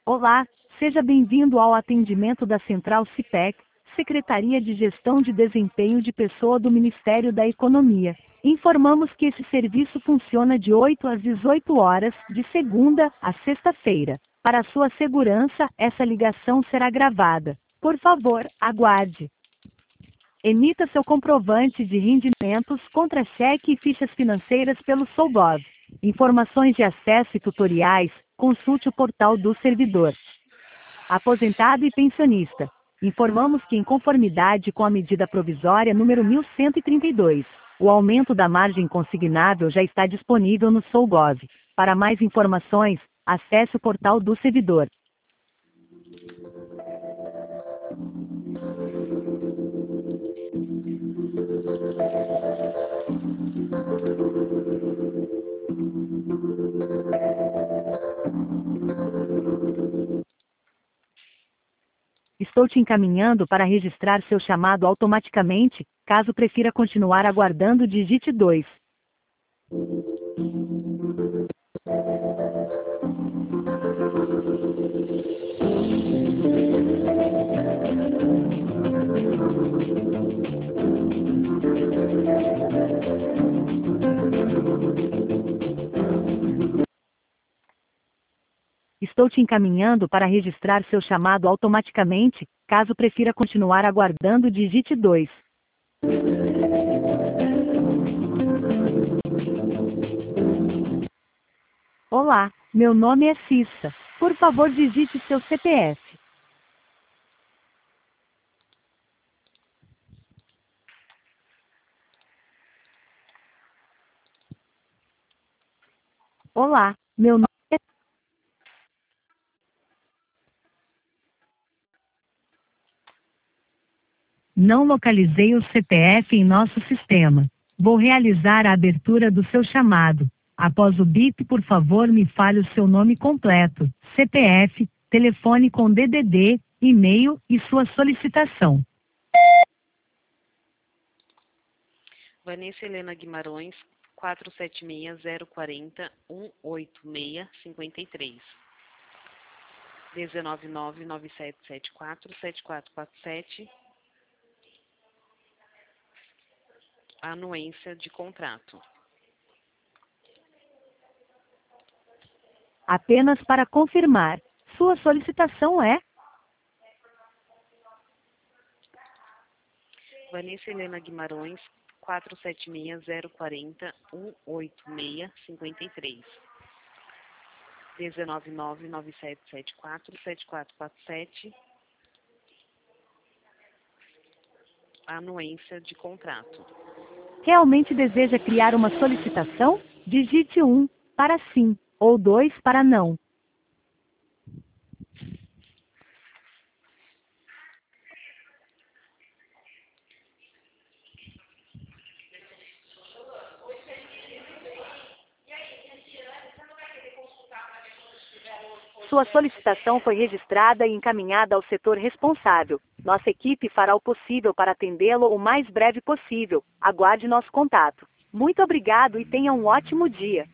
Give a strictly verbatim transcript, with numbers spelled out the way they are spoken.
Olá, seja bem-vindo ao atendimento da Central Cipec, Secretaria de Gestão de Desempenho de Pessoa do Ministério da Economia. Informamos que esse serviço funciona de oito às dezoito horas, de segunda a sexta-feira. Para sua segurança, essa ligação será gravada. Por favor, aguarde. Emita seu comprovante de rendimentos, contra-cheque e fichas financeiras pelo Solgov. Informações de acesso e tutoriais, consulte o portal do servidor. Aposentado e pensionista. Informamos que, em conformidade com a medida provisória número mil cento e trinta e dois, o aumento da margem consignável já está disponível no Solgov. Para mais informações, acesse o portal do servidor. Estou te encaminhando para registrar seu chamado automaticamente. Caso prefira continuar aguardando, digite dois. Estou te encaminhando para registrar seu chamado automaticamente. Caso prefira continuar aguardando, digite dois. Olá, meu nome é Cissa. Por favor, digite seu C P F. Olá, meu nome é... Não localizei o C P F em nosso sistema. Vou realizar a abertura do seu chamado. Após o bip, por favor, me fale o seu nome completo, C P F, telefone com D D D, e-mail e sua solicitação. Vanessa Helena Guimarães, quatro sete seis zero quatro zero um oito seis cinco três. um nove nove nove sete sete quatro sete quatro quatro sete. Anuência de contrato. Apenas para confirmar, sua solicitação é... Vanessa Helena Guimarães, quatro sete seis zero quatro zero um oito seis cinco três. um nove nove nove sete sete quatro sete quatro quatro sete. Anuência de contrato. Realmente deseja criar uma solicitação? Digite um para sim, ou dois para não. Sua solicitação foi registrada e encaminhada ao setor responsável. Nossa equipe fará o possível para atendê-lo o mais breve possível. Aguarde nosso contato. Muito obrigado e tenha um ótimo dia.